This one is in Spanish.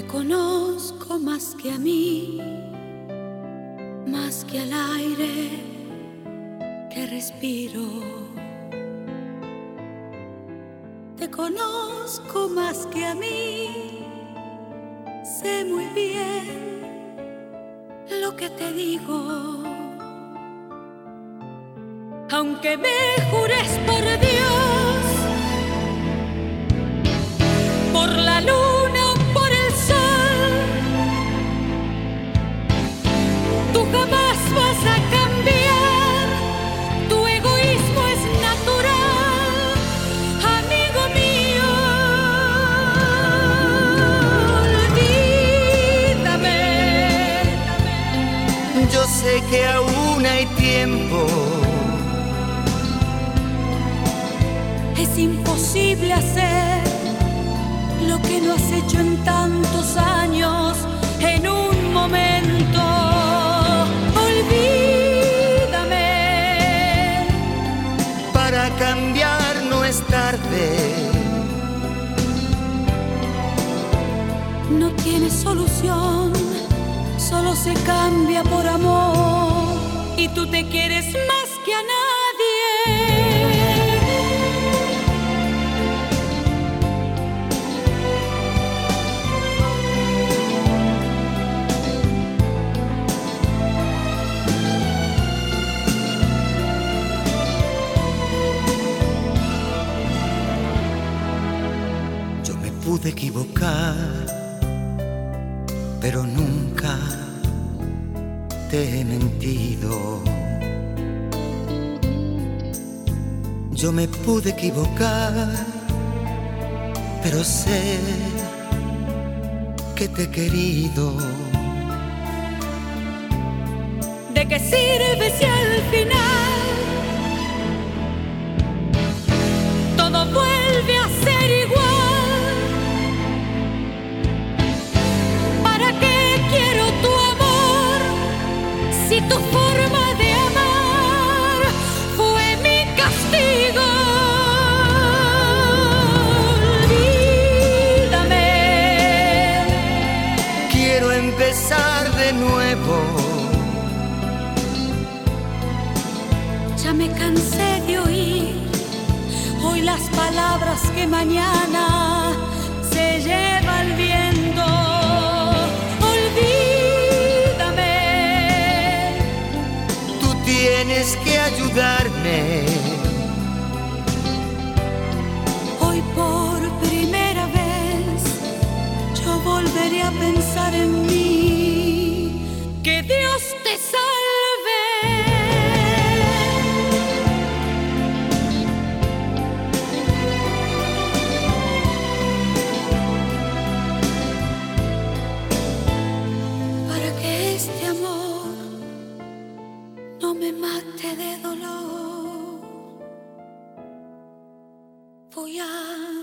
Te conozco más que a mí, más que al aire que respiro. Te conozco más que a mí, sé muy bien lo que te digo. Aunque me jures por Dios, por la luna o por el sol, tú jamás vas a cambiar, tu egoísmo es natural, amigo mío. Olvídame. Yo sé que aún hay tiempo. Es imposible hacer lo que no has hecho en tantos años, en un momento. Olvídame. Para cambiar no es tarde. No tiene solución, solo se cambia por amor. Y tú te quieres más que a nadie. Pude equivocar, pero nunca te he mentido. Yo me pude equivocar, pero sé que te he querido. ¿De qué sirve si al final todo vuelve a ser igual? Si tu forma de amar fue mi castigo, olvídame. Quiero empezar de nuevo. Ya me cansé de oír hoy las palabras que mañana se lleva el viento. Tienes que ayudarme. Hoy por primera vez yo volveré a pensar en mí. Que Dios te salve. Para que este amor no me mate de dolor, voy a